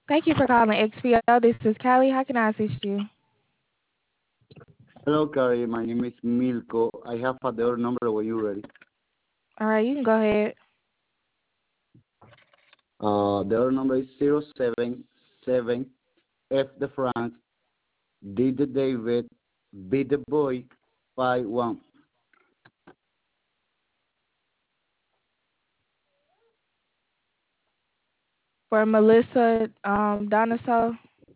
Thank you for calling XPO. This is Callie. How can I assist you? Hello, Carrie. My name is Milko. I have a other number when you're ready. All right, you can go ahead. The other number is 077 F the Frank, D the David, B the boy, 51. For Melissa Donaso.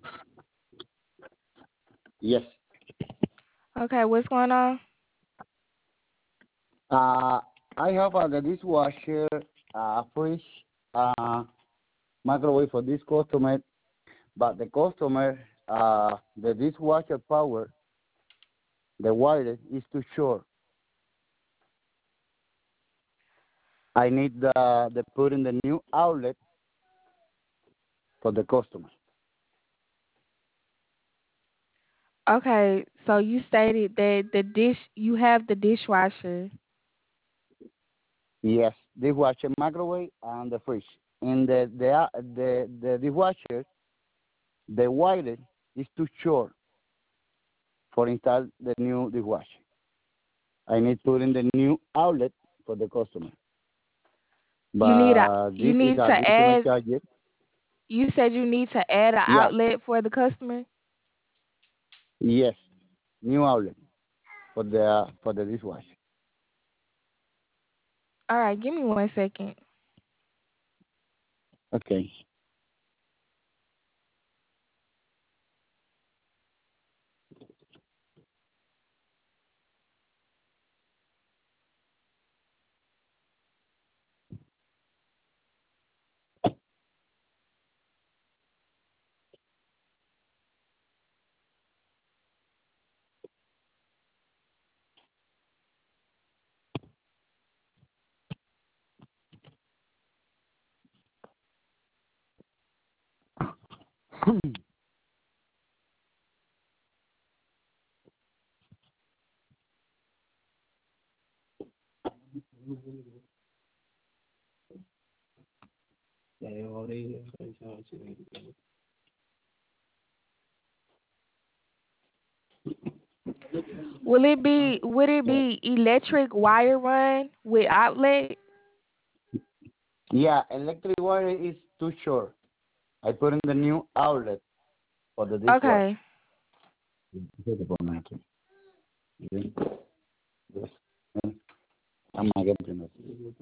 Yes. Okay, what's going on? Uh, I have the dishwasher, fridge, uh, microwave for this customer, but the customer, the dishwasher power, the wire is too short. I need the put in the new outlet for the customer. Okay, so you stated that you have the dishwasher. Yes, dishwasher, microwave, and the fridge. In the dishwasher, the wire is too short for install the new dishwasher. I need to put in the new outlet for the customer. But you this is need to additional add charges. you said you need to add an Yeah, outlet for the customer? yes, new outlet for the dishwasher. All right, give me 1 second. Okay. Would it be electric wire run with outlet? Yeah, electric wire is too short. I put in the new outlet for the dishwasher. Okay. Yes. I'm not getting it.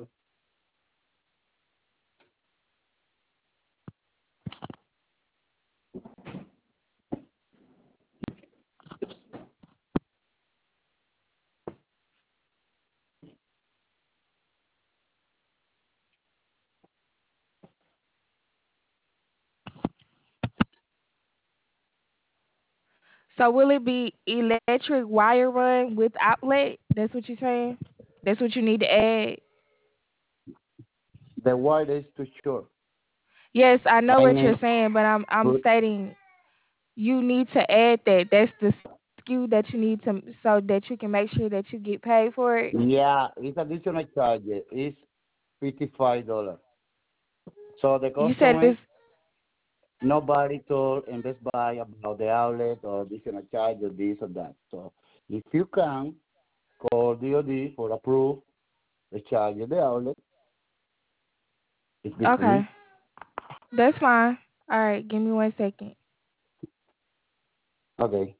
So will it be electric wire run with outlet? That's what you're saying? That's what you need to add? The wire is too short. Yes, I know I what you're need saying, but I'm put stating you need to add that. That's the SKU that you need to so that you can make sure that you get paid for it. yeah, it's additional charge. It's $55. So the You said customer it's nobody told in Best Buy about the outlet or additional charge or this or that. So if you can call DOD for approve the charge of the outlet, it's good for okay. me. That's fine. All right, give me 1 second. Okay.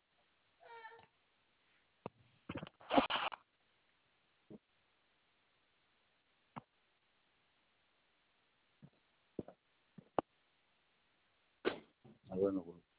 Ah, bueno, pues.